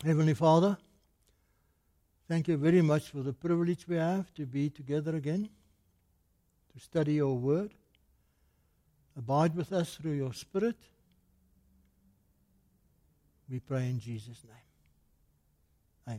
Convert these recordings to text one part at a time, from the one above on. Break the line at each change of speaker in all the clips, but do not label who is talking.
Heavenly Father, thank you very much for the privilege we have to be together again, to study your word. Abide with us through your Spirit. We pray in Jesus' name. Amen.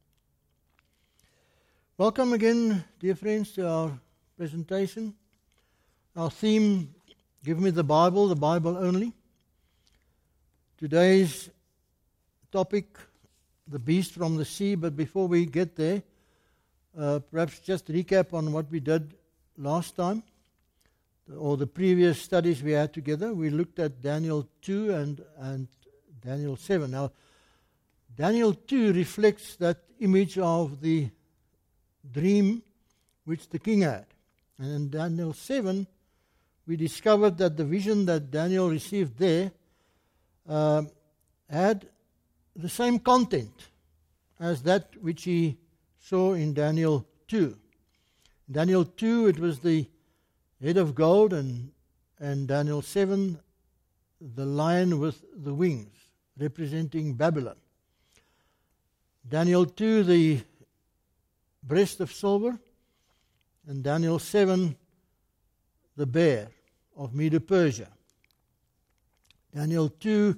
Welcome again, dear friends, to our presentation. Our theme, Give Me the Bible only. Today's topic, the beast from the sea. But before we get there, perhaps just recap on what we did last time, or the previous studies we had together. We looked at Daniel 2 and Daniel 7. Now, Daniel 2 reflects that image of the dream which the king had. And in Daniel 7, we discovered that the vision that Daniel received there had the same content as that which he saw in Daniel 2. In Daniel 2, it was the head of gold, and Daniel 7, the lion with the wings, representing Babylon. Daniel 2, the breast of silver, and Daniel 7, the bear of Medo-Persia. Daniel 2,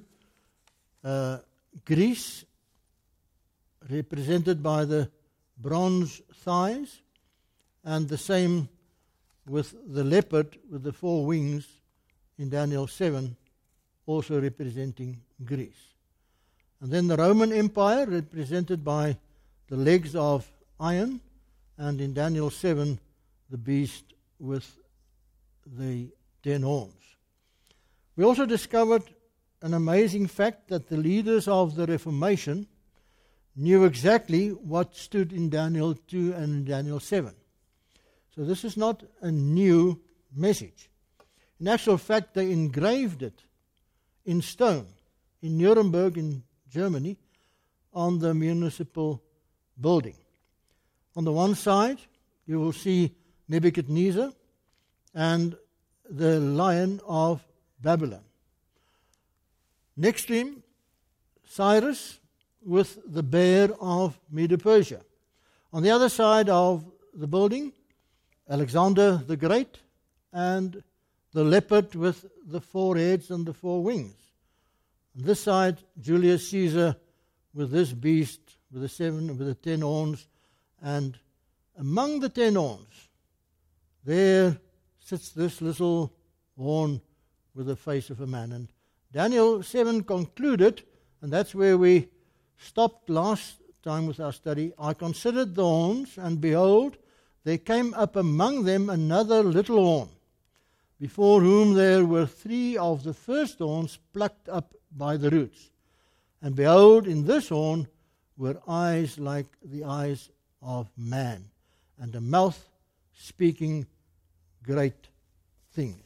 Greece, represented by the bronze thighs, and the same with the leopard with the four wings in Daniel 7, also representing Greece. And then the Roman Empire, represented by the legs of iron, and in Daniel 7, the beast with the 10 horns. We also discovered an amazing fact that the leaders of the Reformation knew exactly what stood in Daniel 2 and Daniel 7. So this is not a new message. In actual fact, they engraved it in stone in Nuremberg in Germany on the municipal building. On the one side, you will see Nebuchadnezzar and the lion of Babylon. Next to him, Cyrus with the bear of Medo-Persia. On the other side of the building, Alexander the Great and the leopard with the four heads and the four wings. On this side, Julius Caesar with this beast with the 10 horns, and among the 10 horns, there sits this little horn with the face of a man. And Daniel 7 concluded, and that's where we stopped last time with our study. I considered the horns, and behold, there came up among them another little horn, before whom there were 3 of the first horns plucked up by the roots. And behold, in this horn were eyes like the eyes of man, and a mouth speaking great things.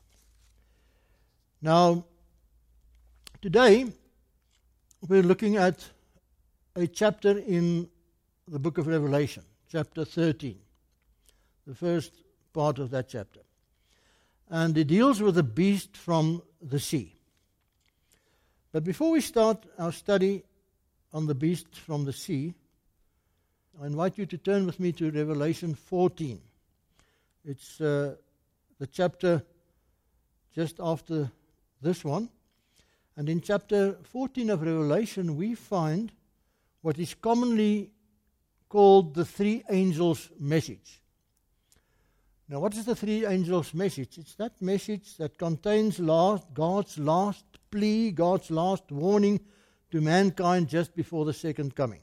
Now, today we're looking at a chapter in the book of Revelation, chapter 13, the first part of that chapter. And it deals with the beast from the sea. But before we start our study on the beast from the sea, I invite you to turn with me to Revelation 14. It's the chapter just after this one. And in chapter 14 of Revelation, we find what is commonly called the 3 angels' message. Now, what is the 3 angels' message? It's that message that contains God's last plea, God's last warning to mankind just before the second coming.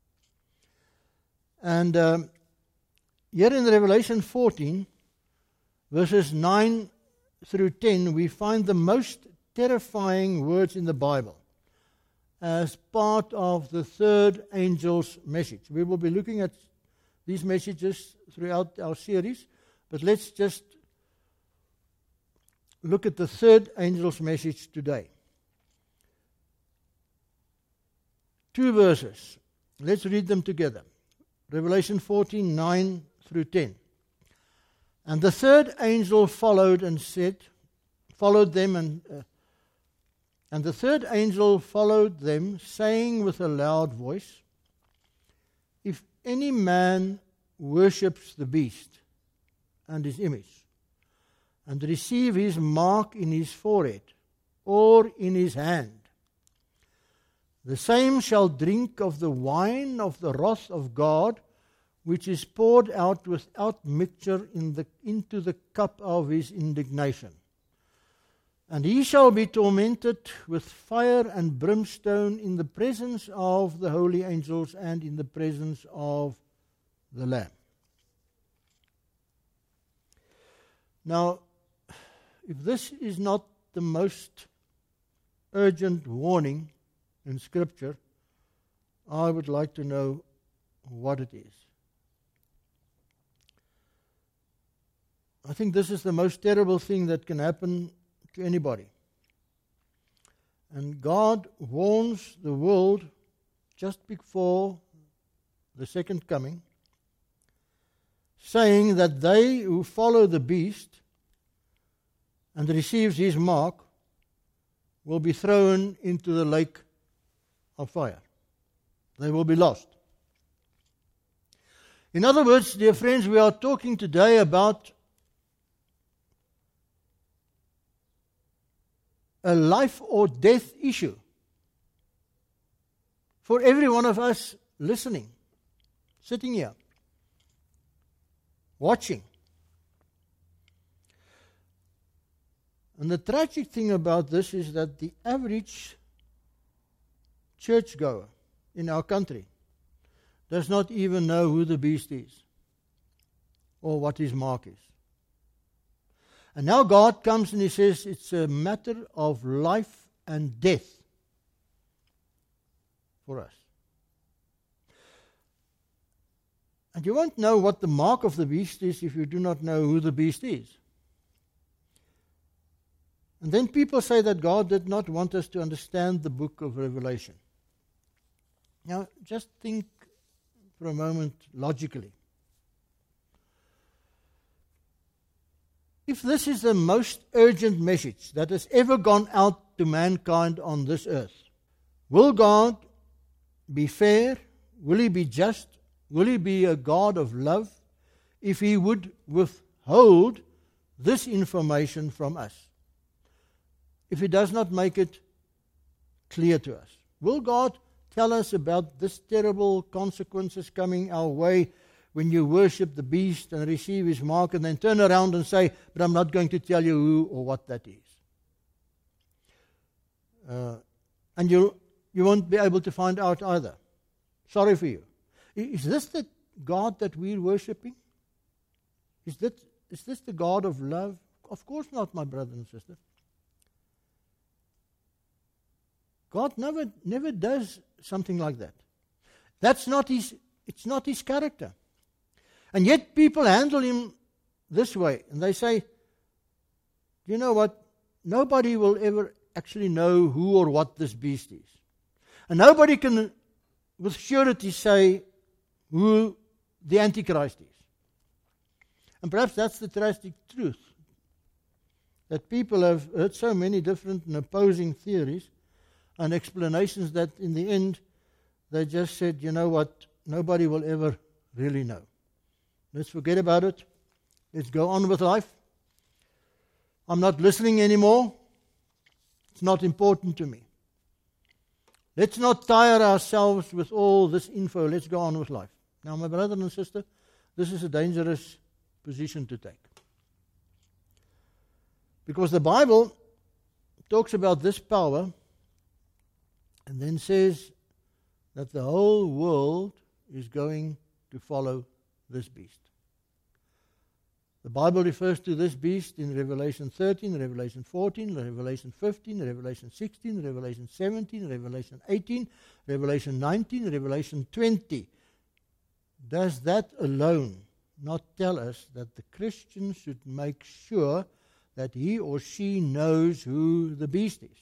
And here in Revelation 14, verses 9 through 10, we find the most terrifying words in the Bible as part of the 3rd angel's message. We will be looking at these messages throughout our series, but let's just look at the 3rd angel's message today. 2 verses. Let's read them together. Revelation 14, 9 through 10. And the 3rd angel followed them and And the third angel followed them, saying with a loud voice, "If any man worships the beast and his image, and receive his mark in his forehead or in his hand, the same shall drink of the wine of the wrath of God, which is poured out without mixture into the cup of his indignation. And he shall be tormented with fire and brimstone in the presence of the holy angels and in the presence of the Lamb." Now, if this is not the most urgent warning in Scripture, I would like to know what it is. I think this is the most terrible thing that can happen to anybody. And God warns the world just before the second coming, saying that they who follow the beast and receives his mark will be thrown into the lake of fire. They will be lost. In other words, dear friends, we are talking today about a life or death issue for every one of us listening, sitting here, watching. And the tragic thing about this is that the average churchgoer in our country does not even know who the beast is or what his mark is. And now God comes and he says it's a matter of life and death for us. And you won't know what the mark of the beast is if you do not know who the beast is. And then people say that God did not want us to understand the book of Revelation. Now, just think for a moment logically. If this is the most urgent message that has ever gone out to mankind on this earth, will God be fair? Will he be just? Will he be a God of love if he would withhold this information from us? If he does not make it clear to us? Will God tell us about this terrible consequences coming our way when you worship the beast and receive his mark and then turn around and say, "But I'm not going to tell you who or what that is"? And you won't be able to find out either. Sorry for you. Is this the God that we're worshipping? Is this the God of love? Of course not, my brother and sister. God never does something like that. It's not his character. And yet people handle him this way. And they say, you know what? Nobody will ever actually know who or what this beast is. And nobody can with surety say who the Antichrist is. And perhaps that's the tragic truth. That people have heard so many different and opposing theories and explanations that in the end they just said, you know what? Nobody will ever really know. Let's forget about it. Let's go on with life. I'm not listening anymore. It's not important to me. Let's not tire ourselves with all this info. Let's go on with life. Now, my brother and sister, this is a dangerous position to take. Because the Bible talks about this power and then says that the whole world is going to follow this beast. The Bible refers to this beast in Revelation 13, Revelation 14, Revelation 15, Revelation 16, Revelation 17, Revelation 18, Revelation 19, Revelation 20. Does that alone not tell us that the Christian should make sure that he or she knows who the beast is?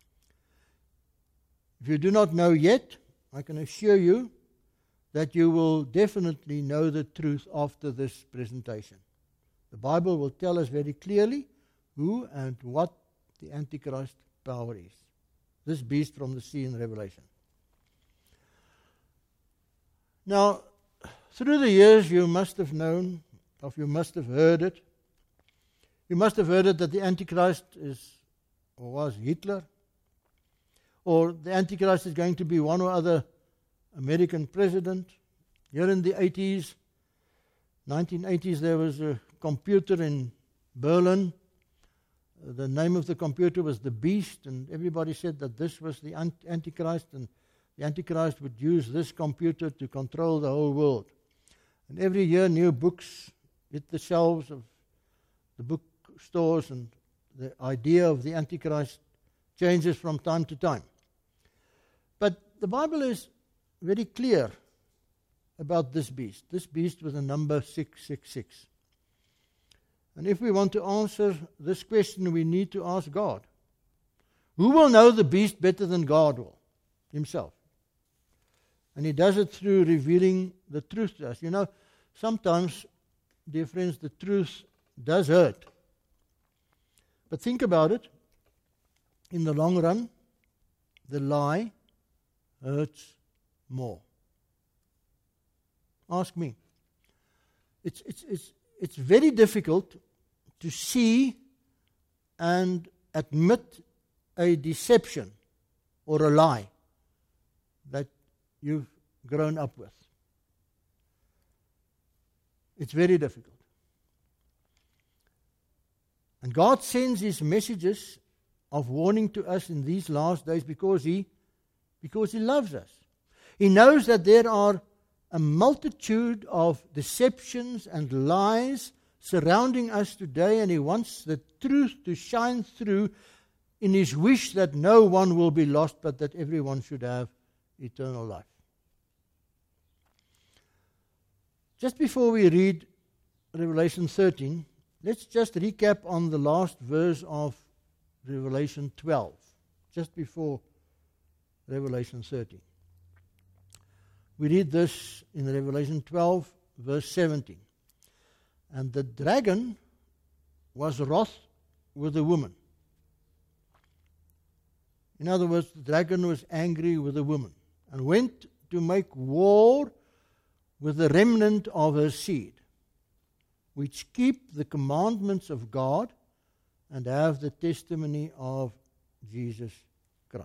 If you do not know yet, I can assure you that you will definitely know the truth after this presentation. The Bible will tell us very clearly who and what the Antichrist power is. this beast from the sea in Revelation. Now, through the years you must have known, or you must have heard it. You must have heard it that the Antichrist was Hitler, or the Antichrist is going to be one or other American president. Here in the 1980s, there was a computer in Berlin. The name of the computer was the Beast, and everybody said that this was the Antichrist, and the Antichrist would use this computer to control the whole world. And every year, new books hit the shelves of the bookstores, and the idea of the Antichrist changes from time to time. But the Bible is very clear about this beast. This beast with the number 666. And if we want to answer this question, we need to ask God. Who will know the beast better than God will himself? And he does it through revealing the truth to us. You know, sometimes, dear friends, the truth does hurt. But think about it. In the long run, the lie hurts more. Ask me. It's very difficult to see and admit a deception or a lie that you've grown up with. It's very difficult. And God sends His messages of warning to us in these last days because He loves us. He knows that there are a multitude of deceptions and lies surrounding us today, and He wants the truth to shine through in His wish that no one will be lost, but that everyone should have eternal life. Just before we read Revelation 13, let's just recap on the last verse of Revelation 12, just before Revelation 13. We read this in Revelation 12, verse 17. And the dragon was wroth with the woman. In other words, the dragon was angry with the woman and went to make war with the remnant of her seed, which keep the commandments of God and have the testimony of Jesus Christ.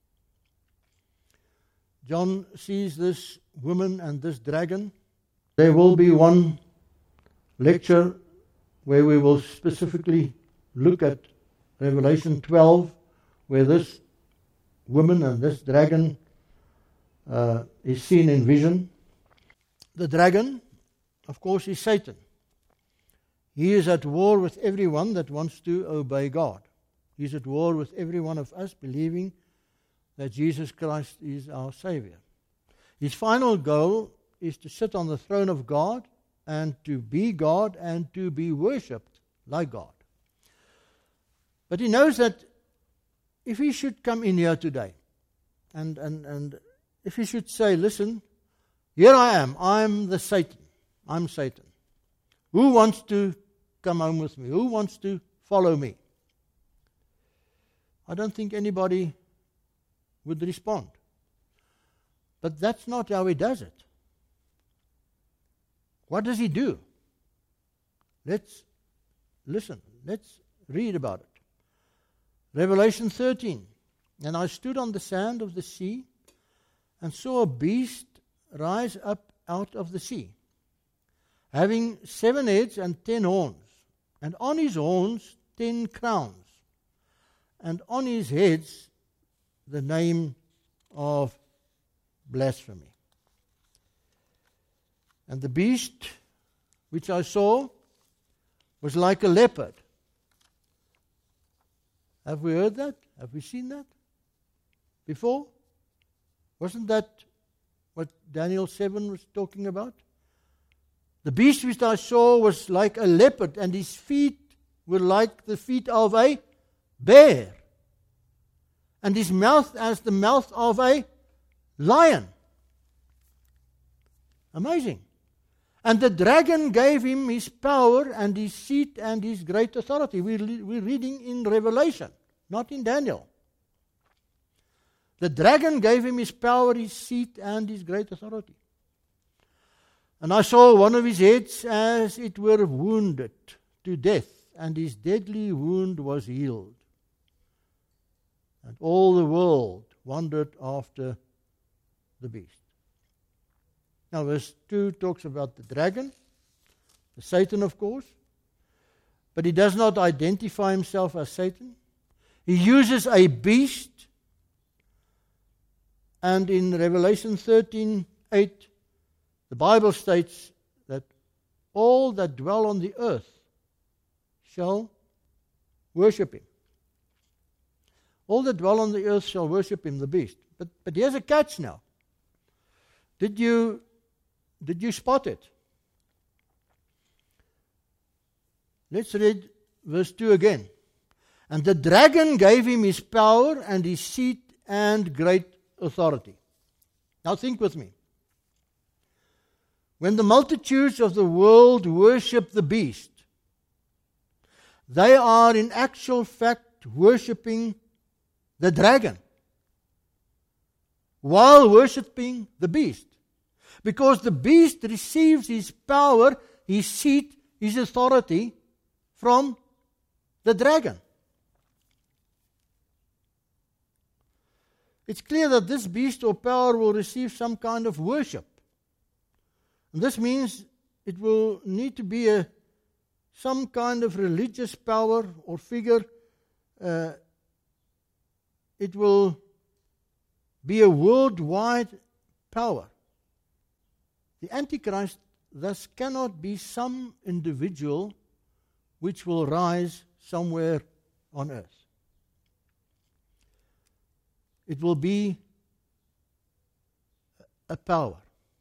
John sees this woman and this dragon. There will be one lecture where we will specifically look at Revelation 12, where this woman and this dragon is seen in vision. The dragon, of course, is Satan. He is at war with everyone that wants to obey God. He is at war with every one of us believing that Jesus Christ is our Savior. His final goal is to sit on the throne of God and to be God and to be worshipped like God. But he knows that if he should come in here today and if he should say, listen, here I am, I'm Satan. Who wants to come home with me? Who wants to follow me? I don't think anybody would respond. But that's not how he does it. What does he do? Let's listen. Let's read about it. Revelation 13. And I stood on the sand of the sea and saw a beast rise up out of the sea, having 7 heads and 10 horns, and on his horns 10 crowns, and on his heads the name of blasphemy. And the beast which I saw was like a leopard. Have we heard that? Have we seen that before? Wasn't that what Daniel 7 was talking about? The beast which I saw was like a leopard, and his feet were like the feet of a bear, and his mouth as the mouth of a lion. Amazing. And the dragon gave him his power and his seat and his great authority. We're reading in Revelation, not in Daniel. The dragon gave him his power, his seat, and his great authority. And I saw one of his heads as it were wounded to death, and his deadly wound was healed. And all the world wondered after the beast. Now verse 2 talks about the dragon, the Satan of course, but he does not identify himself as Satan. He uses a beast, and in Revelation 13:8, the Bible states that all that dwell on the earth shall worship him. All that dwell on the earth shall worship him, the beast. But here's a catch now. Did you spot it? Let's read verse 2 again. And the dragon gave him his power and his seat and great authority. Now think with me. When the multitudes of the world worship the beast, they are in actual fact worshipping the dragon while worshipping the beast. Because the beast receives his power, his seat, his authority from the dragon. It's clear that this beast or power will receive some kind of worship. And this means it will need to be some kind of religious power or figure. It will be a worldwide power. The Antichrist thus cannot be some individual which will rise somewhere on earth. It will be a power.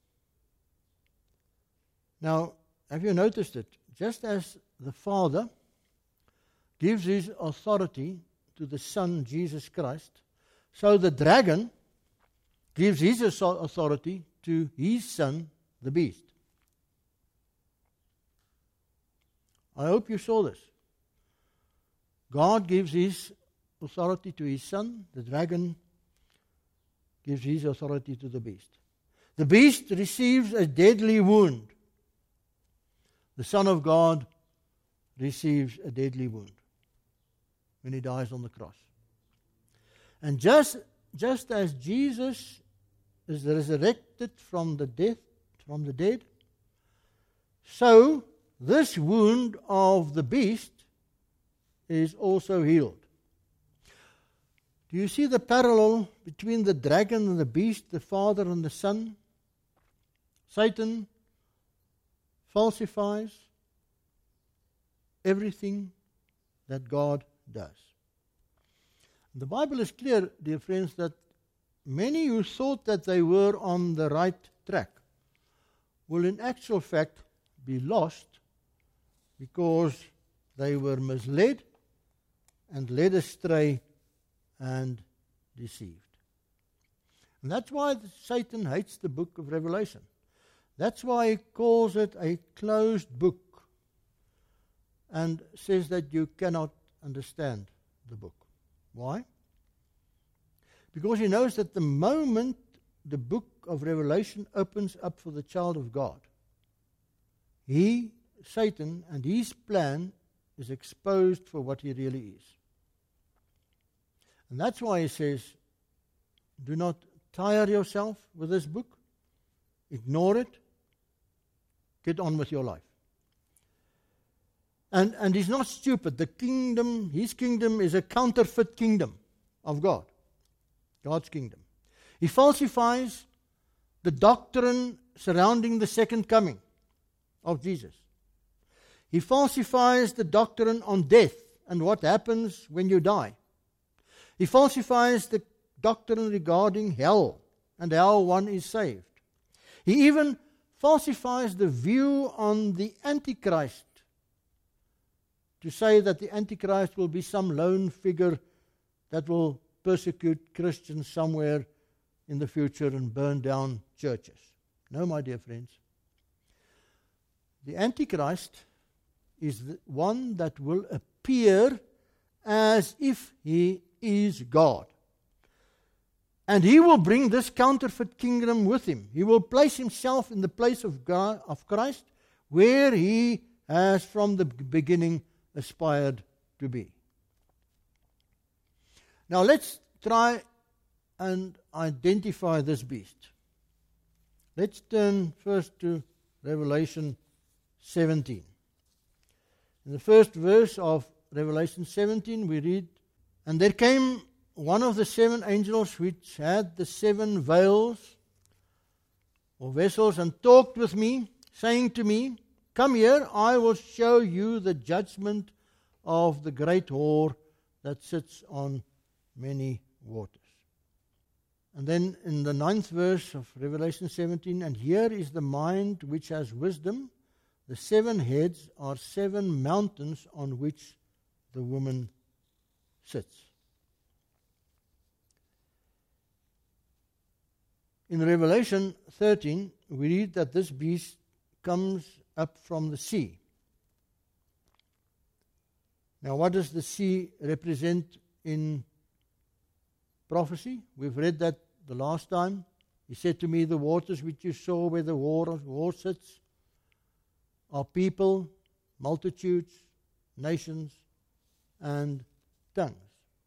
Now, have you noticed it? Just as the Father gives his authority to the Son, Jesus Christ, so the dragon gives his authority to his son, the beast. I hope you saw this. God gives his authority to his son. The dragon gives his authority to the beast. The beast receives a deadly wound. The Son of God receives a deadly wound when he dies on the cross. And just as Jesus is resurrected from the dead, so this wound of the beast is also healed. Do you see the parallel between the dragon and the beast, the Father and the Son? Satan falsifies everything that God does. The Bible is clear, dear friends, that many who thought that they were on the right track will in actual fact be lost because they were misled and led astray and deceived. And that's why Satan hates the book of Revelation. That's why he calls it a closed book and says that you cannot understand the book. Why? Because he knows that the moment the book of Revelation opens up for the child of God, he, Satan, and his plan is exposed for what he really is. And that's why he says, do not tire yourself with this book. Ignore it. Get on with your life. And he's not stupid. The kingdom, his kingdom, is a counterfeit kingdom of God. God's kingdom. He falsifies the doctrine surrounding the second coming of Jesus. He falsifies the doctrine on death and what happens when you die. He falsifies the doctrine regarding hell and how one is saved. He even falsifies the view on the Antichrist to say that the Antichrist will be some lone figure that will persecute Christians somewhere in the future and burn down churches. No, my dear friends. The Antichrist is the one that will appear as if he is God. And he will bring this counterfeit kingdom with him. He will place himself in the place of God, of Christ, where he has from the beginning aspired to be. Now let's try and identify this beast. Let's turn first to Revelation 17. In the first verse of Revelation 17 we read, "And there came one of the 7 angels which had the 7 vials or vessels, and talked with me, saying to me, Come here, I will show you the judgment of the great whore that sits on many waters." And then in the 9th verse of Revelation 17, "And here is the mind which has wisdom. The 7 heads are 7 mountains on which the woman sits." In Revelation 13, we read that this beast comes up from the sea. Now, what does the sea represent in prophecy? We've read that the last time. He said to me, "The waters which you saw where the whore sits are people, multitudes, nations, and tongues."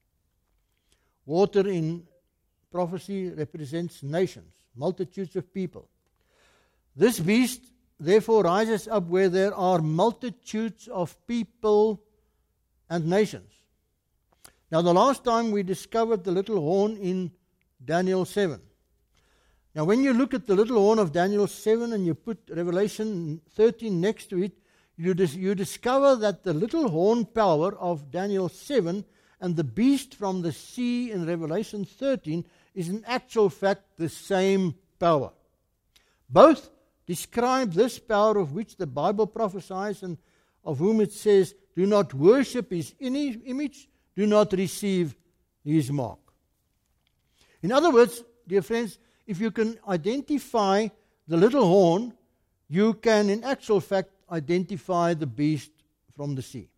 Water in prophecy represents nations, multitudes of people. This beast therefore rises up where there are multitudes of people and nations. Now, the last time we discovered the little horn in Daniel 7. Now, when you look at the little horn of Daniel 7 and you put Revelation 13 next to it, you discover that the little horn power of Daniel 7 and the beast from the sea in Revelation 13 is in actual fact the same power. Both describe this power of which the Bible prophesies and of whom it says, "Do not worship his image, do not receive his mark." In other words, dear friends, if you can identify the little horn, you can in actual fact identify the beast from the sea.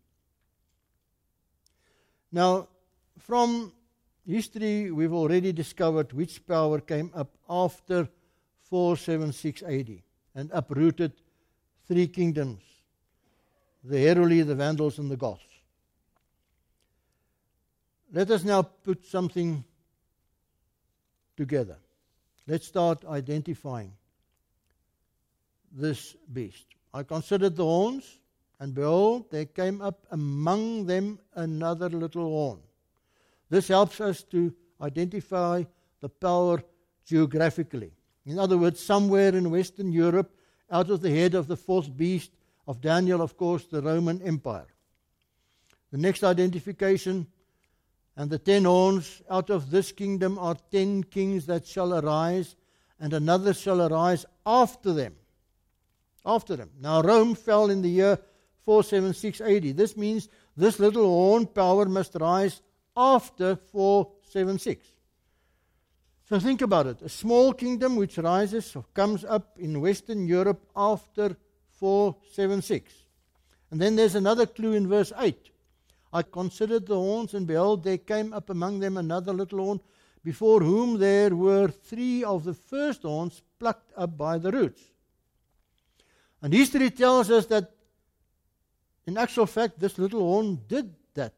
Now, from history, we've already discovered which power came up after 476 AD and uprooted 3 kingdoms, the Heruli, the Vandals, and the Goths. Let us now put something together. Let's start identifying this beast. I considered the horns, and behold, there came up among them another little horn. This helps us to identify the power geographically. In other words, somewhere in Western Europe, out of the head of the 4th beast of Daniel, of course, the Roman Empire. The next identification, "And the 10 horns, out of this kingdom are 10 kings that shall arise, and another shall arise after them." After them. Now, Rome fell in the year 476 AD. This means this little horn power must rise after 476. So think about it. A small kingdom which rises or comes up in Western Europe after 476. And then there's another clue in verse 8. "I considered the horns, and behold, there came up among them another little horn, before whom there were 3 of the first horns plucked up by the roots." And history tells us that, in actual fact, this little horn did that.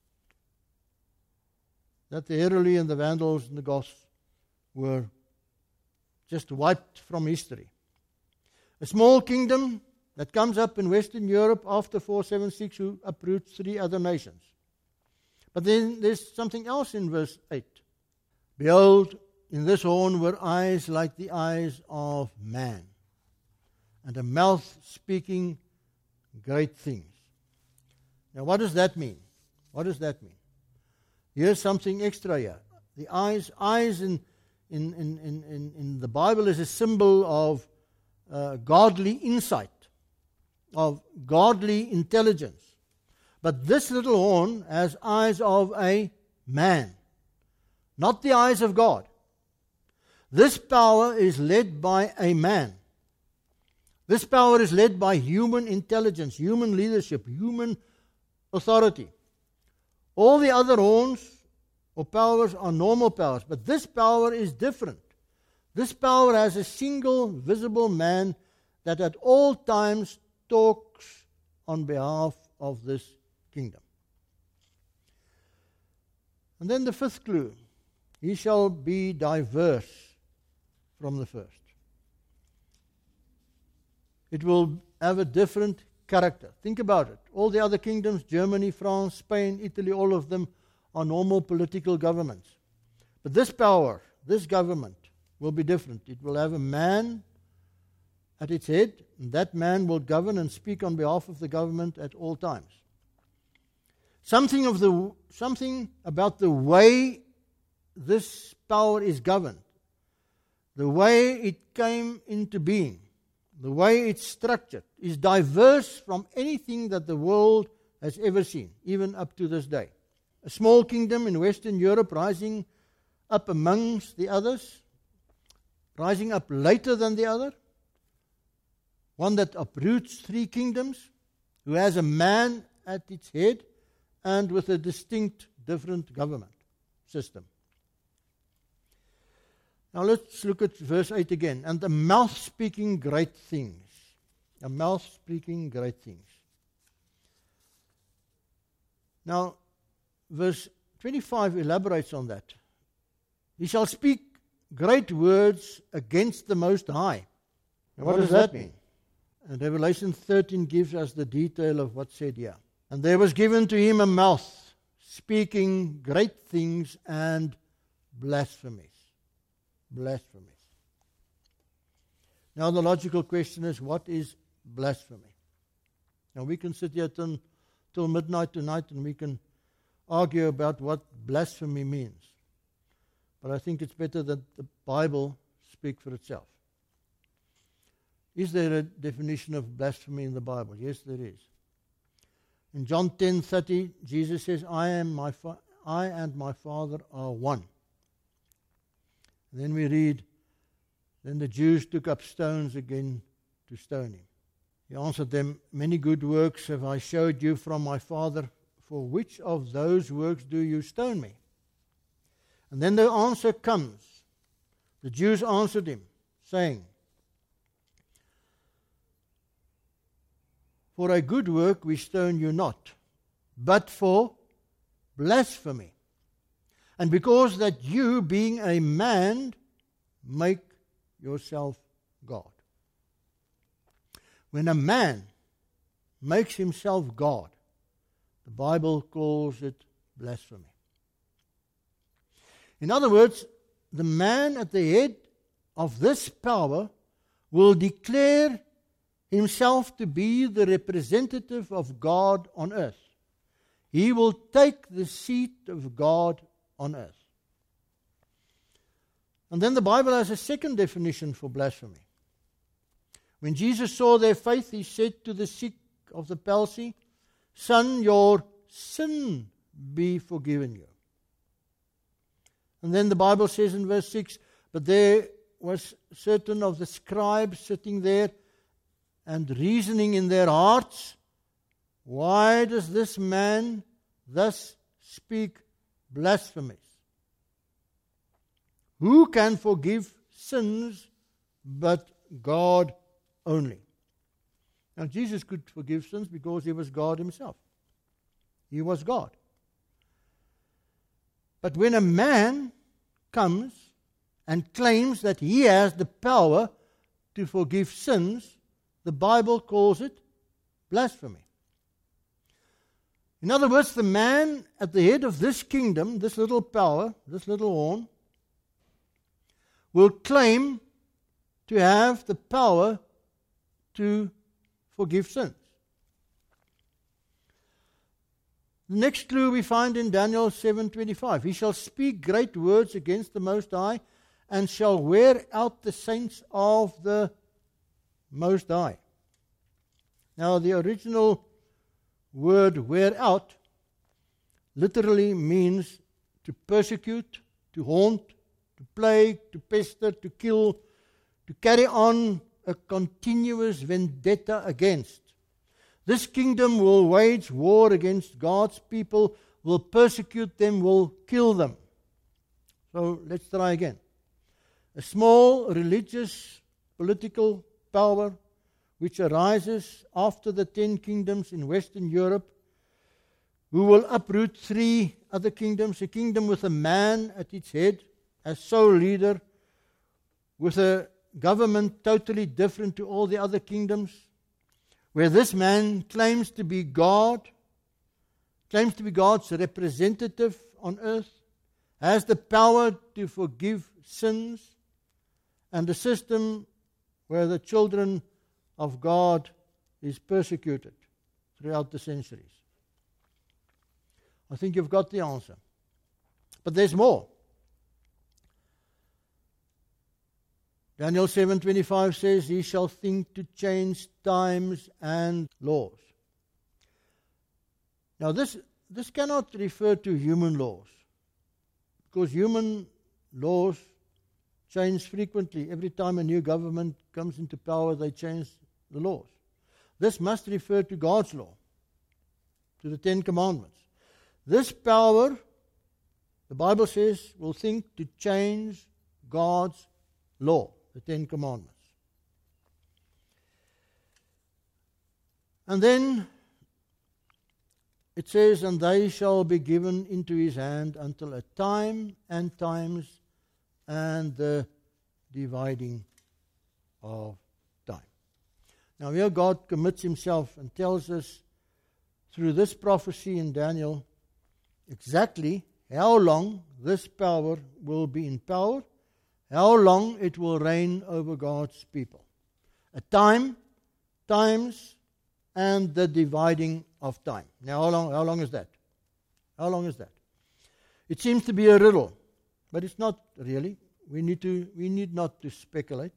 That the Heruli and the Vandals and the Goths were just wiped from history. A small kingdom that comes up in Western Europe after 476 who uproots 3 other nations. But then there's something else in verse 8. "Behold, in this horn were eyes like the eyes of man, and a mouth speaking great things." Now, what does that mean? What does that mean? Here's something extra here. The eyes in the Bible is a symbol of godly insight, of godly intelligence. But this little horn has eyes of a man, not the eyes of God. This power is led by a man. This power is led by human intelligence, human leadership, human authority. All the other horns or powers are normal powers. But this power is different. This power has a single visible man that at all times talks on behalf of this kingdom. And then the fifth clue. He shall be diverse from the first. It will have a different character. Think about it. All the other kingdoms, Germany, France, Spain, Italy, all of them are normal political governments. But this power, this government, will be different. It will have a man at its head, and that man will govern and speak on behalf of the government at all times. Something about the way this power is governed, the way it came into being, the way it's structured, is diverse from anything that the world has ever seen, even up to this day. A small kingdom in Western Europe rising up amongst the others, rising up later than the other, one that uproots three kingdoms, who has a man at its head, and with a distinct, different government system. Now let's look at verse 8 again. And the mouth speaking great things. A mouth speaking great things. Now, verse 25 elaborates on that. He shall speak great words against the Most High. Now, what does that mean? And Revelation 13 gives us the detail of what's said here. And there was given to him a mouth, speaking great things and blasphemies. Blasphemies. Now the logical question is, what is blasphemy? Now we can sit here till midnight tonight and we can argue about what blasphemy means. But I think it's better that the Bible speak for itself. Is there a definition of blasphemy in the Bible? Yes, there is. In John 10:30, Jesus says, I and my Father are one. And then we read, then the Jews took up stones again to stone him. He answered them, many good works have I showed you from my Father. For which of those works do you stone me? And then the answer comes. The Jews answered him, saying, for a good work we stone you not, but for blasphemy. And because that you, being a man, make yourself God. When a man makes himself God, the Bible calls it blasphemy. In other words, the man at the head of this power will declare himself to be the representative of God on earth. He will take the seat of God on earth. And then the Bible has a second definition for blasphemy. When Jesus saw their faith, he said to the sick of the palsy, son, your sin be forgiven you. And then the Bible says in verse 6, but there was certain of the scribes sitting there and reasoning in their hearts, why does this man thus speak blasphemies? Who can forgive sins but God only? Now Jesus could forgive sins because he was God himself. He was God. But when a man comes and claims that he has the power to forgive sins, the Bible calls it blasphemy. In other words, the man at the head of this kingdom, this little power, this little horn, will claim to have the power to forgive sins. The next clue we find in Daniel 7:25. He shall speak great words against the Most High and shall wear out the saints of the Most High. Now the original word wear out literally means to persecute, to haunt, to plague, to pester, to kill, to carry on a continuous vendetta against. This kingdom will wage war against God's people, will persecute them, will kill them. So let's try again. A small religious political power which arises after the 10 kingdoms in Western Europe, who will uproot 3 other kingdoms, a kingdom with a man at its head as sole leader, with a government totally different to all the other kingdoms, where this man claims to be God, claims to be God's representative on earth, has the power to forgive sins, and a system where the children of God is persecuted throughout the centuries. I think you've got the answer. But there's more. Daniel 7:25 says, he shall think to change times and laws. Now this cannot refer to human laws, because human laws change frequently. Every time a new government comes into power, they change the laws. This must refer to God's law, to the 10 commandments. This power, the Bible says, will think to change God's law, the 10 commandments. And then it says, and they shall be given into his hand until a time and times and the dividing of time. Now here God commits himself and tells us through this prophecy in Daniel exactly how long this power will be in power, how long it will reign over God's people. A time, times, and the dividing of time. Now how long is that? How long is that? It seems to be a riddle, but it's not really. We need not to speculate.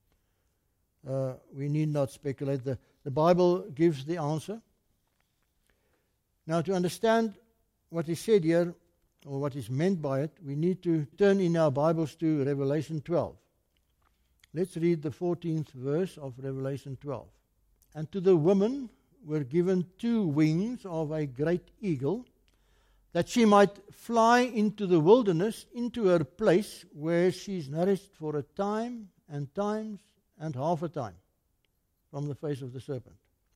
We need not speculate. The Bible gives the answer. Now, to understand what is said here, or what is meant by it, we need to turn in our Bibles to Revelation 12. Let's read the 14th verse of Revelation 12. And to the woman were given 2 wings of a great eagle, that she might fly into the wilderness, into her place where she is nourished for a time and times and half a time from the face of the serpent.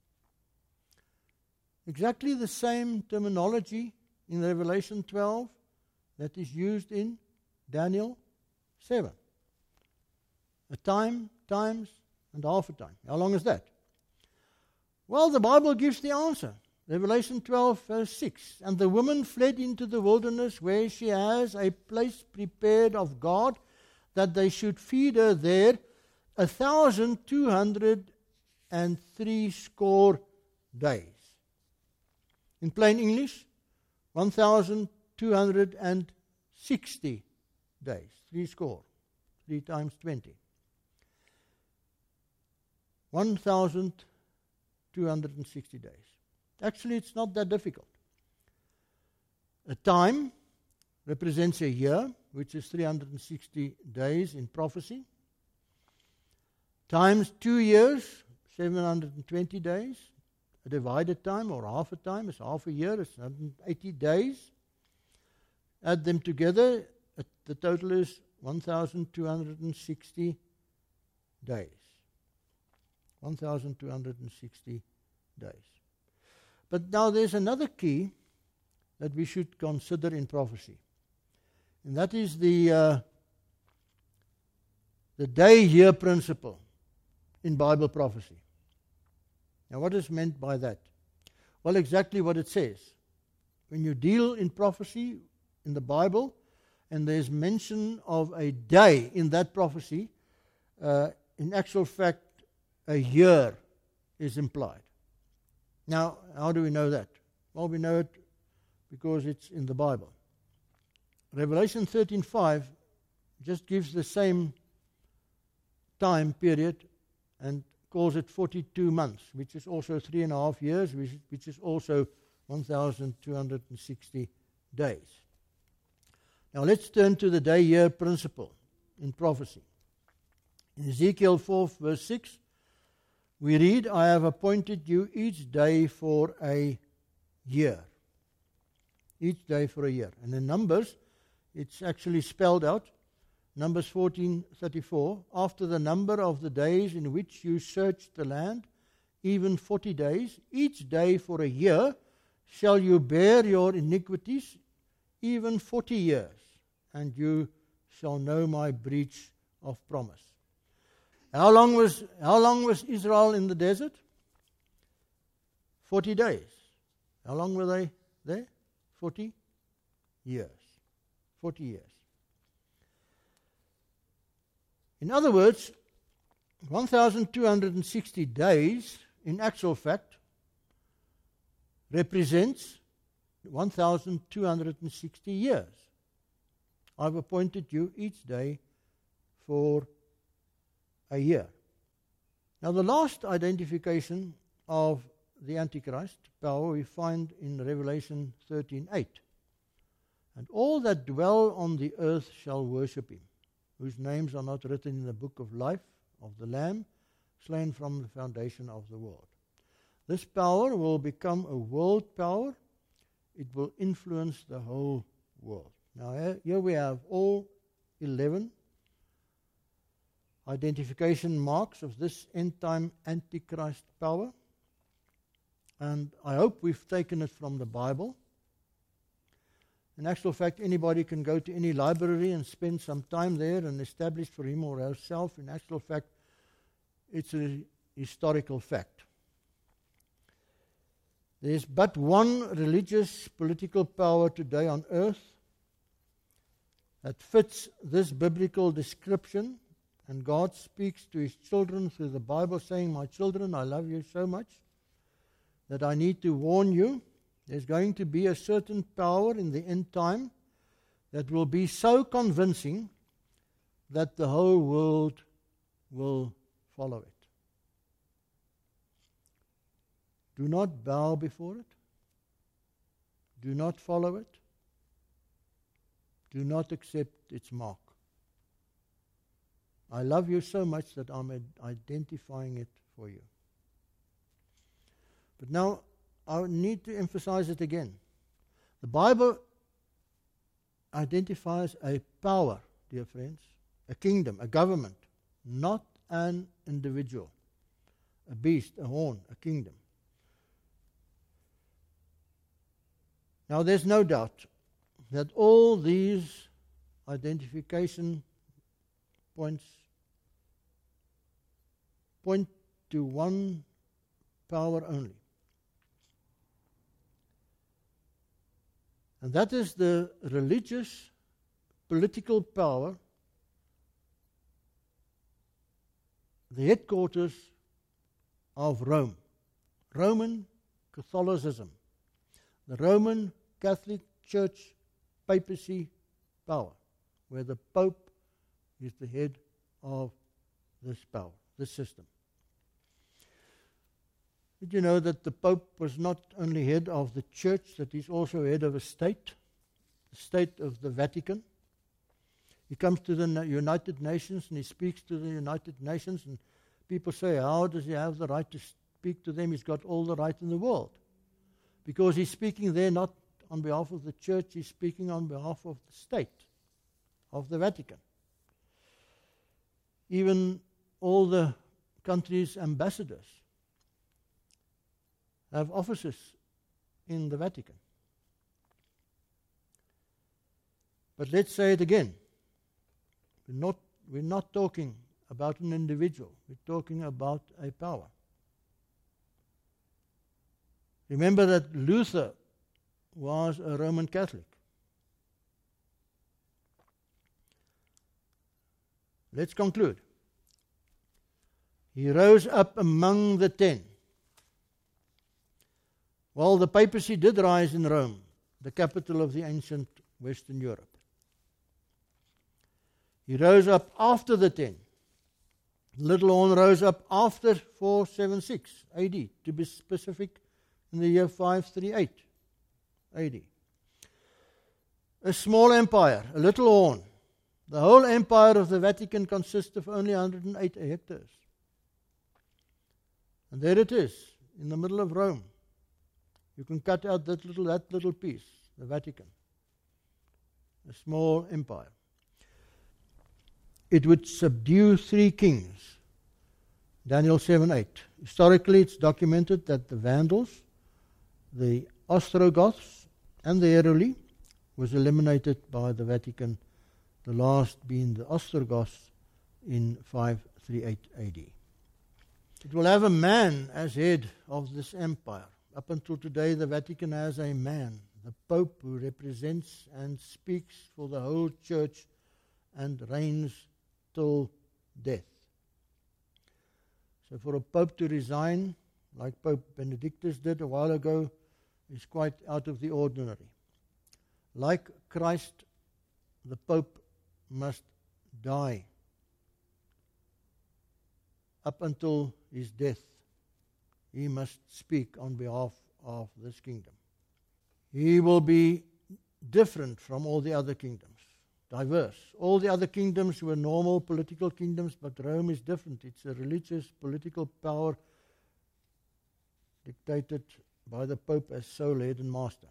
Exactly the same terminology in Revelation 12 that is used in Daniel 7. A time, times, and half a time. How long is that? Well, the Bible gives the answer. Revelation 12, verse 6. And the woman fled into the wilderness where she has a place prepared of God, that they should feed her there 1,260 days. In plain English, 1,260 days. 3 score. 3 times 20. 1,260 days. Actually, it's not that difficult. A time represents a year, which is 360 days in prophecy. Times 2 years, 720 days. A divided time or half a time is half a year, it's 180 days. Add them together, the total is 1,260 days. 1,260 days. But now there's another key that we should consider in prophecy. And that is the day-year principle in Bible prophecy. Now what is meant by that? Well, exactly what it says. When you deal in prophecy in the Bible, and there's mention of a day in that prophecy, in actual fact, a year is implied. Now, how do we know that? Well, we know it because it's in the Bible. Revelation 13:5 just gives the same time period and calls it 42 months, which is also 3.5 years, which is also 1,260 days. Now let's turn to the day-year principle in prophecy. In Ezekiel 4, verse 6, we read, I have appointed you each day for a year. Each day for a year. And in Numbers, It's actually spelled out. Numbers 14:34. After the number of the days in which you searched the land, even 40 days, each day for a year, shall you bear your iniquities, even 40 years, and you shall know my breach of promise. How long was Israel in the desert? 40 days. How long were they there? 40 years. 40 years. In other words, 1,260 days, in actual fact, represents 1,260 years. I've appointed you each day for a year. Now, the last identification of the Antichrist power we find in Revelation 13:8. And all that dwell on the earth shall worship him, whose names are not written in the book of life of the Lamb, slain from the foundation of the world. This power will become a world power. It will influence the whole world. Now here we have all 11 identification marks of this end-time Antichrist power. And I hope we've taken it from the Bible. In actual fact, anybody can go to any library and spend some time there and establish for him or herself. In actual fact, it's a historical fact. There's but one religious political power today on earth that fits this biblical description, and God speaks to his children through the Bible saying, "My children, I love you so much that I need to warn you. There's going to be a certain power in the end time that will be so convincing that the whole world will follow it. Do not bow before it. Do not follow it. Do not accept its mark. I love you so much that I'm identifying it for you." But now, I need to emphasize it again. The Bible identifies a power, dear friends, a kingdom, a government, not an individual, a beast, a horn, a kingdom. Now, there's no doubt that all these identification points point to one power only. And that is the religious, political power, the headquarters of Rome, Roman Catholicism, the Roman Catholic Church papacy power, where the Pope is the head of this power, this system. Did you know that the Pope was not only head of the church, that he's also head of a state, the state of the Vatican? He comes to the United Nations and he speaks to the United Nations, and people say, how does he have the right to speak to them? He's got all the right in the world. Because he's speaking there not on behalf of the church, he's speaking on behalf of the state, of the Vatican. Even all the countries' ambassadors have offices in the Vatican. But let's say it again. We're not talking about an individual. We're talking about a power. Remember that Luther was a Roman Catholic. Let's conclude. He rose up among the 10. Well, the papacy did rise in Rome, the capital of the ancient Western Europe. He rose up after the 10. Little horn rose up after 476 AD, to be specific, in the year 538 AD. A small empire, a little horn. The whole empire of the Vatican consists of only 108 hectares. And there it is, in the middle of Rome. You can cut out that little piece, the Vatican. a small empire. It would subdue 3 kings. Daniel 7:8. Historically, it's documented that the Vandals, the Ostrogoths, and the Heruli was eliminated by the Vatican, the last being the Ostrogoths in 538 AD. It will have a man as head of this empire. Up until today, the Vatican has a man, the Pope, who represents and speaks for the whole church and reigns till death. So for a Pope to resign, like Pope Benedictus did a while ago, is quite out of the ordinary. Like Christ, the Pope must die up until his death. He must speak on behalf of this kingdom. He will be different from all the other kingdoms, diverse. All the other kingdoms were normal political kingdoms, but Rome is different. It's a religious political power dictated by the Pope as sole head and master.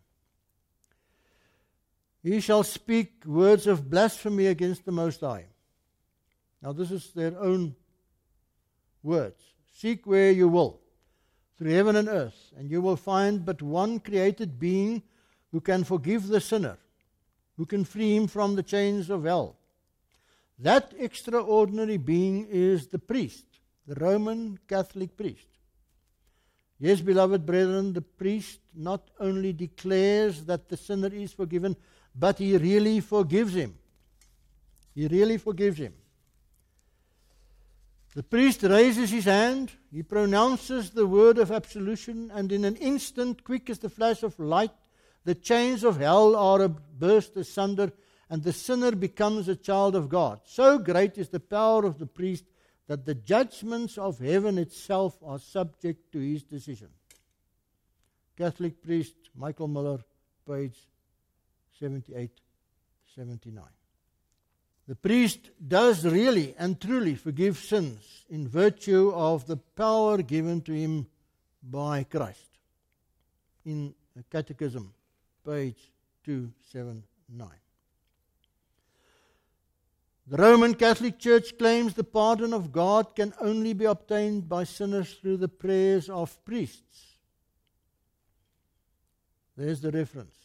He shall speak words of blasphemy against the Most High. Now this is their own words. Seek where you will, through heaven and earth, and you will find but one created being who can forgive the sinner, who can free him from the chains of hell. That extraordinary being is the priest, the Roman Catholic priest. Yes, beloved brethren, the priest not only declares that the sinner is forgiven, but he really forgives him. He really forgives him. The priest raises his hand, he pronounces the word of absolution, and in an instant, quick as the flash of light, the chains of hell are burst asunder, and the sinner becomes a child of God. So great is the power of the priest that the judgments of heaven itself are subject to his decision. Catholic priest Michael Miller, page 78-79. The priest does really and truly forgive sins in virtue of the power given to him by Christ. In the Catechism, page 279. The Roman Catholic Church claims the pardon of God can only be obtained by sinners through the prayers of priests. There's the reference.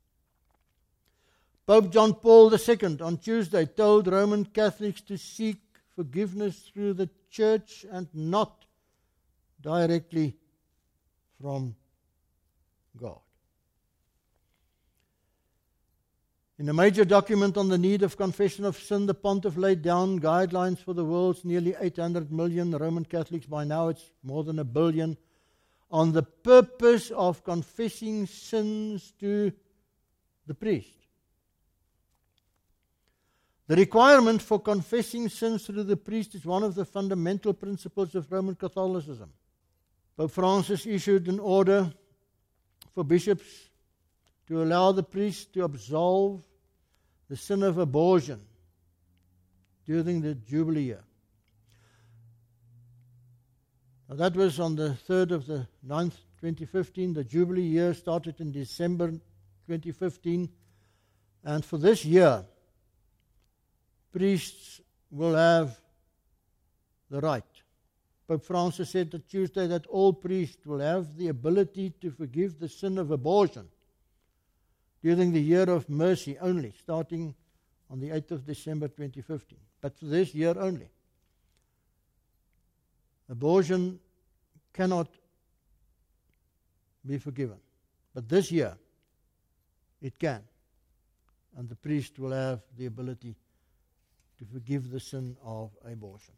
Pope John Paul II on Tuesday told Roman Catholics to seek forgiveness through the church and not directly from God. In a major document on the need of confession of sin, the Pontiff laid down guidelines for the world's nearly 800 million Roman Catholics, by now it's more than 1 billion, on the purpose of confessing sins to the priest. The requirement for confessing sins through the priest is one of the fundamental principles of Roman Catholicism. Pope Francis issued an order for bishops to allow the priest to absolve the sin of abortion during the Jubilee year. Now that was on the 3rd of the 9th, 2015. The Jubilee year started in December 2015. And for this year, priests will have the right. Pope Francis said on Tuesday that all priests will have the ability to forgive the sin of abortion during the year of mercy only, starting on the 8th of December 2015. But for this year only. Abortion cannot be forgiven. But this year, it can. And the priest will have the ability to forgive the sin of abortion.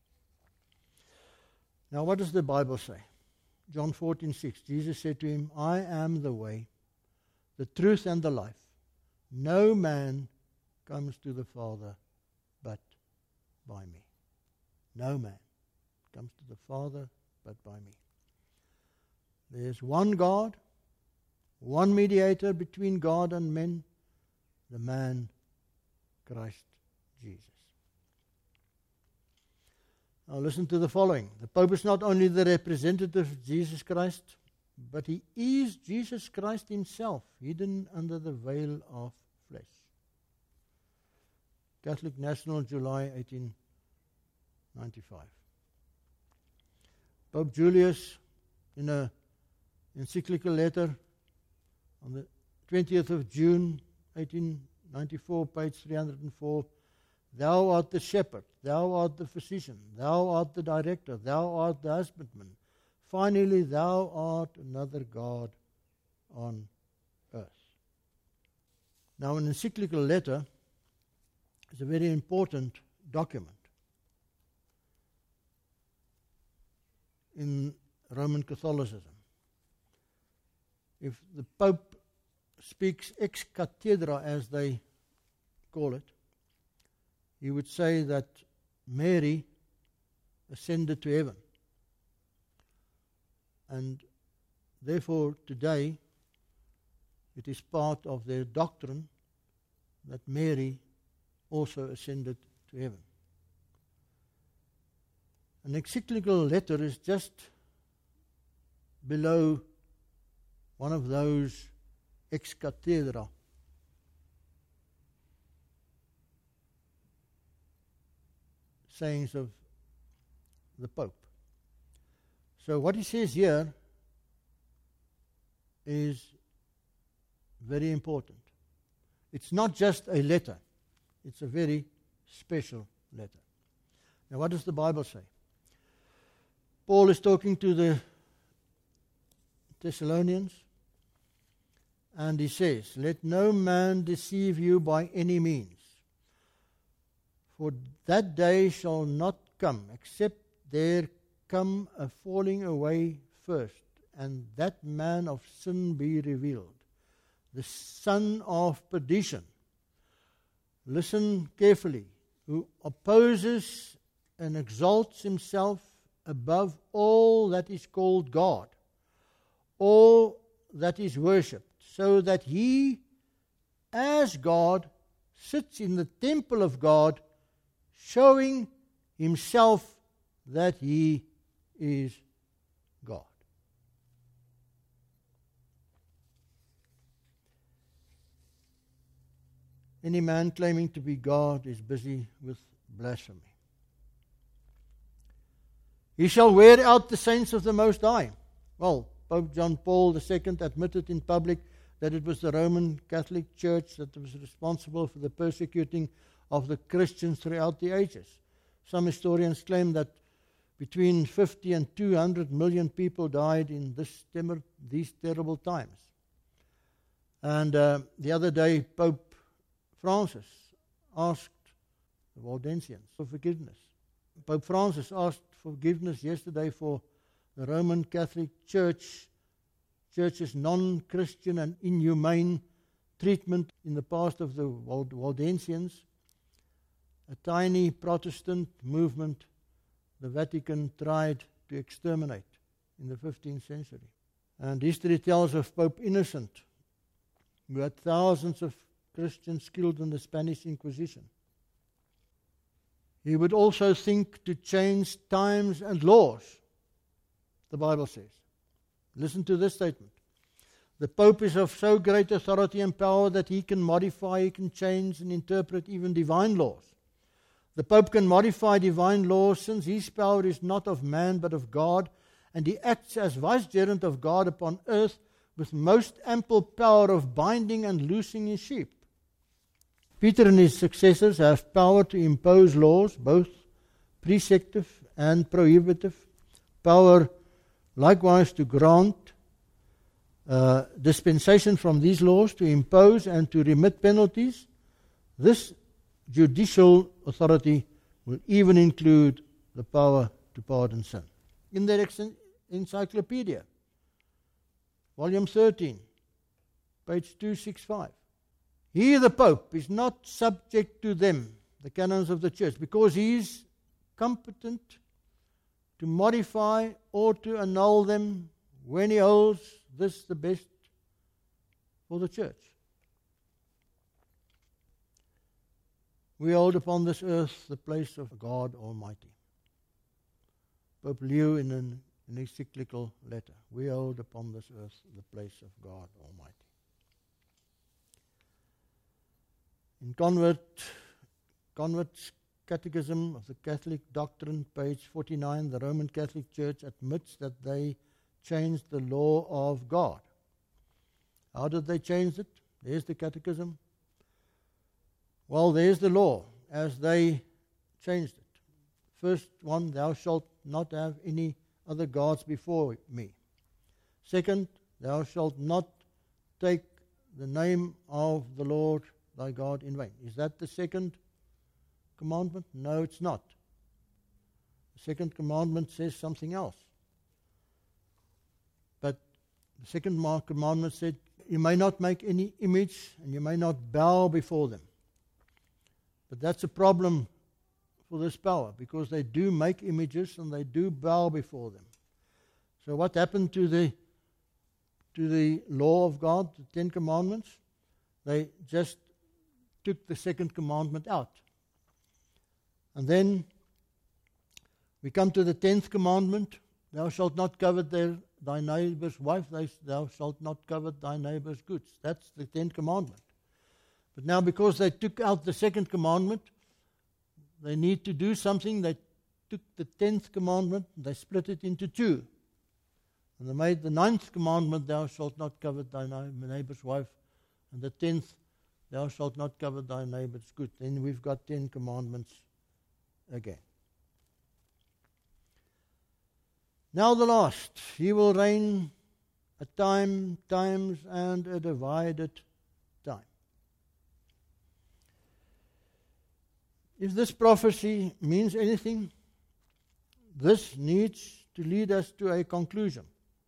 Now, what does the Bible say? John 14:6. Jesus said to him, I am the way, the truth, and the life. No man comes to the Father but by me. No man comes to the Father but by me. There's one God, one mediator between God and men, the man Christ Jesus. Now listen to the following. The Pope is not only the representative of Jesus Christ, but he is Jesus Christ himself, hidden under the veil of flesh. Catholic National, July 1895. Pope Julius, in an encyclical letter on the 20th of June, 1894, page 304, Thou art the shepherd, thou art the physician, thou art the director, thou art the husbandman. Finally, thou art another God on earth. Now, an encyclical letter is a very important document in Roman Catholicism. If the Pope speaks ex cathedra, as they call it, he would say that Mary ascended to heaven. And therefore, today, it is part of their doctrine that Mary also ascended to heaven. An encyclical letter is just below one of those ex cathedra sayings of the Pope. So what he says here is very important. It's not just a letter. It's a very special letter. Now, what does the Bible say? Paul is talking to the Thessalonians, and he says, Let no man deceive you by any means, for that day shall not come, except there come a falling away first, and that man of sin be revealed, the son of perdition. Listen carefully, who opposes and exalts himself above all that is called God, all that is worshipped, so that he, as God, sits in the temple of God, showing himself that he is God. Any man claiming to be God is busy with blasphemy. He shall wear out the saints of the Most High. Well, Pope John Paul II admitted in public that it was the Roman Catholic Church that was responsible for the persecuting of the Christians throughout the ages. Some historians claim that between 50 and 200 million people died in these terrible times. And the other day, Pope Francis asked the Waldensians for forgiveness. Pope Francis asked forgiveness yesterday for the Roman Catholic Church's non-Christian and inhumane treatment in the past of the Waldensians, a tiny Protestant movement the Vatican tried to exterminate in the 15th century. And history tells of Pope Innocent, who had thousands of Christians killed in the Spanish Inquisition. He would also think to change times and laws, the Bible says. Listen to this statement. The Pope is of so great authority and power that he can modify, he can change and interpret even divine laws. The Pope can modify divine laws since his power is not of man but of God, and he acts as vicegerent of God upon earth with most ample power of binding and loosing his sheep. Peter and his successors have power to impose laws, both preceptive and prohibitive, power likewise to grant dispensation from these laws, to impose and to remit penalties. This judicial authority will even include the power to pardon sin. In their encyclopedia, volume 13, page 265. He, the Pope, is not subject to them, the canons of the Church, because he is competent to modify or to annul them when he holds this the best for the Church. We hold upon this earth the place of God Almighty. Pope Leo in an encyclical letter. We hold upon this earth the place of God Almighty. In Convert's Catechism of the Catholic Doctrine, page 49, the Roman Catholic Church admits that they changed the law of God. How did they change it? There's the Catechism. Well, there's the law as they changed it. First one, thou shalt not have any other gods before me. Second, thou shalt not take the name of the Lord thy God in vain. Is that the second commandment? No, it's not. The second commandment says something else. But the second commandment said, you may not make any image and you may not bow before them. But that's a problem for this power, because they do make images and they do bow before them. So what happened to the law of God, the 10 Commandments? They just took the second commandment out. And then we come to the 10th commandment, thou shalt not covet thy neighbor's wife, thou shalt not covet thy neighbor's goods. That's the 10th commandment. But now because they took out the second commandment, they need to do something. They took the 10th commandment, they split it into two. And they made the 9th commandment, thou shalt not covet thy neighbor's wife, and the 10th, thou shalt not covet thy neighbor's good. Then we've got 10 commandments again. Now the last, he will reign at times and a divided time. If this prophecy means anything, this needs to lead us to a conclusion.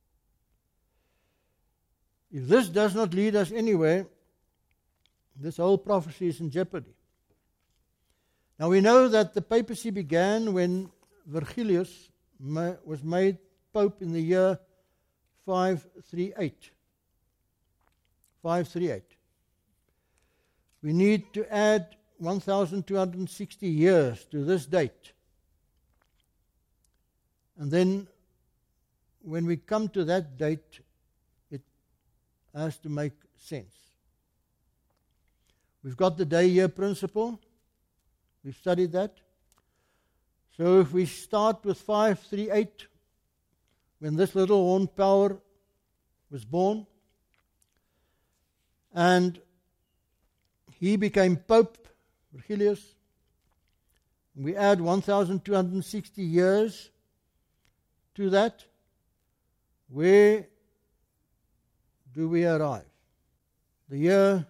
If this does not lead us anywhere, this whole prophecy is in jeopardy. Now we know that the papacy began when Virgilius was made Pope in the year 538. 538. We need to add 1,260 years to this date. And then when we come to that date, it has to make sense. We've got the day-year principle. We've studied that. So if we start with 538, when this little horn power was born, and he became Pope, Virgilius, we add 1,260 years to that, where do we arrive? The year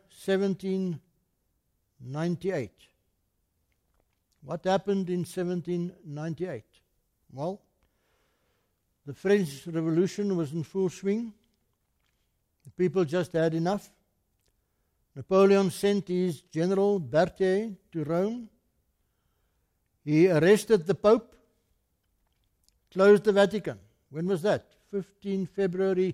1798. What happened in 1798? Well, the French Revolution was in full swing. The people just had enough. Napoleon sent his general Berthier to Rome. He arrested the Pope, closed the Vatican. When was that? 15 February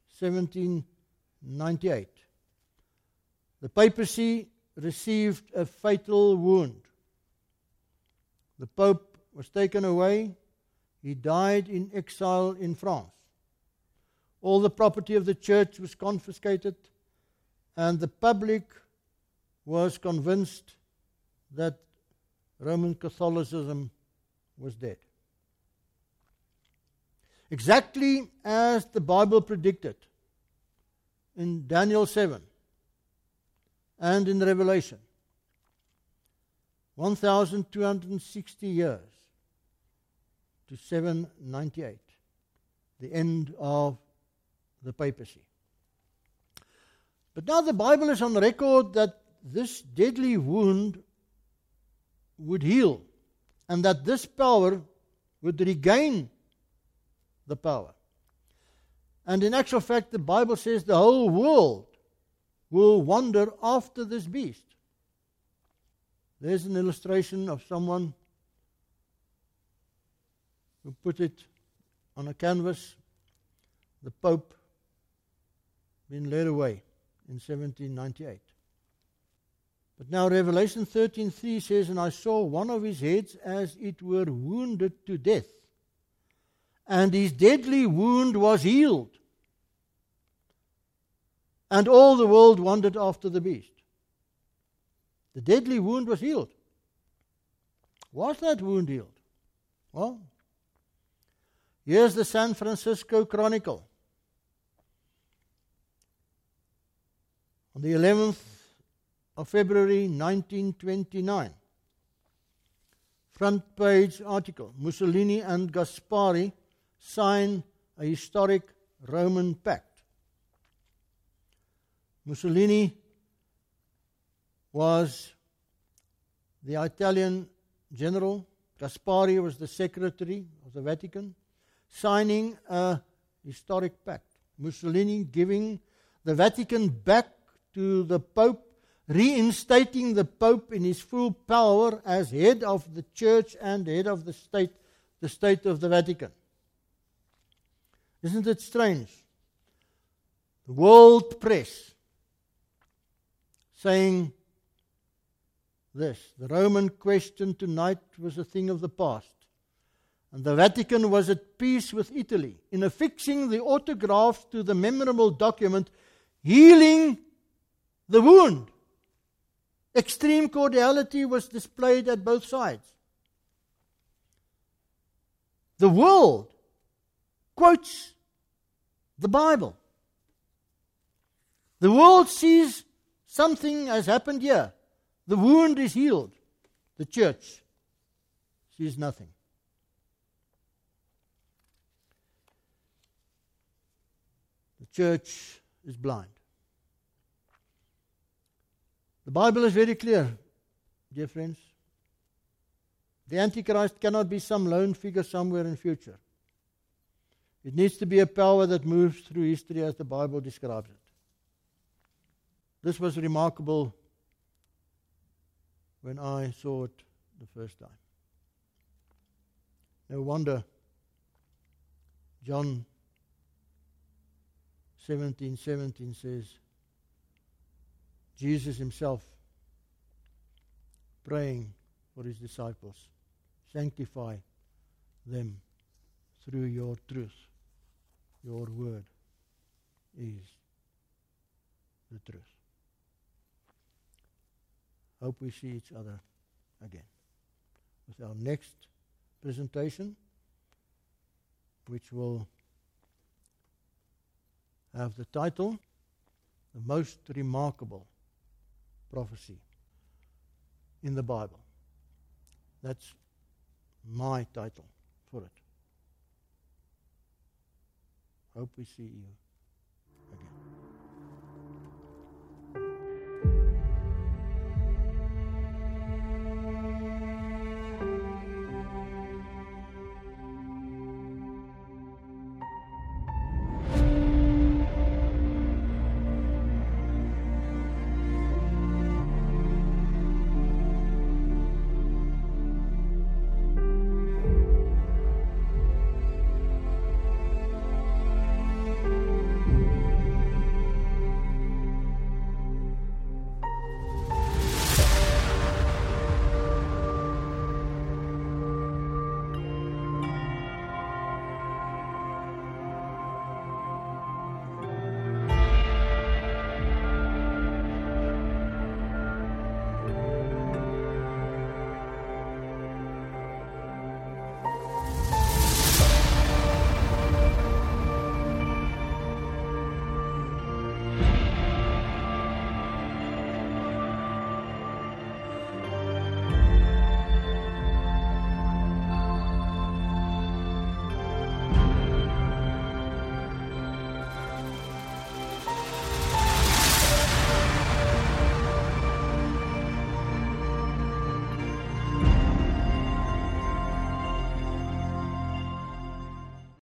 1798. The papacy received a fatal wound. The Pope was taken away. He died in exile in France. All the property of the church was confiscated, and the public was convinced that Roman Catholicism was dead. Exactly as the Bible predicted in Daniel 7 and in Revelation. 1,260 years to 798, the end of the papacy. But now the Bible is on record that this deadly wound would heal, and that this power would regain the power. And in actual fact, the Bible says the whole world will wander after this beast. There's an illustration of someone who put it on a canvas, the Pope being led away in 1798. But now Revelation 13:3 says, and I saw one of his heads as it were wounded to death, and his deadly wound was healed, and all the world wandered after the beast. The deadly wound was healed. Was that wound healed? Well, here's the San Francisco Chronicle. On the 11th of February 1929, front page article, Mussolini and Gaspari sign a historic Roman pact. Mussolini was the Italian general. Gaspari was the secretary of the Vatican, signing a historic pact. Mussolini giving the Vatican back to the Pope, reinstating the Pope in his full power as head of the church and head of the state of the Vatican. Isn't it strange? The world press saying this: the Roman question tonight was a thing of the past, and the Vatican was at peace with Italy in affixing the autographs to the memorable document, healing the wound. Extreme cordiality was displayed at both sides. The world quotes the Bible. The world sees something has happened here. The wound is healed. The church sees nothing. The church is blind. The Bible is very clear, dear friends. The Antichrist cannot be some lone figure somewhere in the future. It needs to be a power that moves through history as the Bible describes it. This was remarkable when I saw it the first time. No wonder John 17:17 says, Jesus himself praying for his disciples, sanctify them through your truth. Your word is the truth. Hope we see each other again with our next presentation, which will have the title, The Most Remarkable Prophecy in the Bible. That's my title for it. Hope we see you